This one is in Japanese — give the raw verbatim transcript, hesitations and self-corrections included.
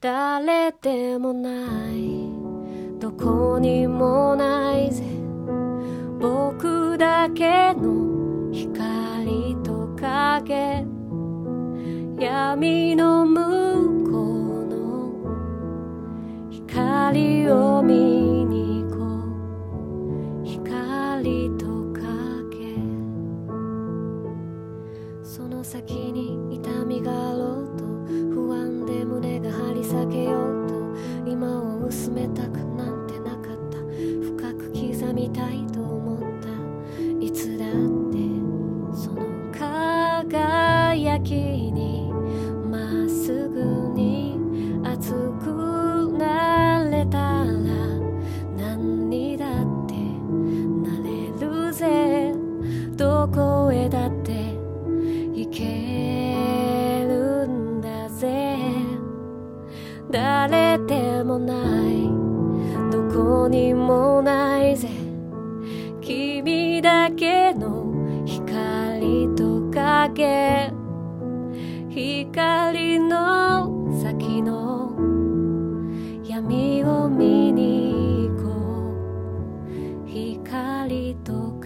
誰でもないどこにもないぜ僕だけの光と影闇の向こうの光を見に行こう光と影その先に痛みがあろうと不安で胸が張り裂けようと今を薄めたくなんてなかった深く刻みたいと思ったいつだってその輝きにまっすぐに熱くなれたら何にだってなれるぜどこへだって行けるんだぜ誰でもないどこにもないぜ君だけの光と影光の先の闇を見に行こう光と影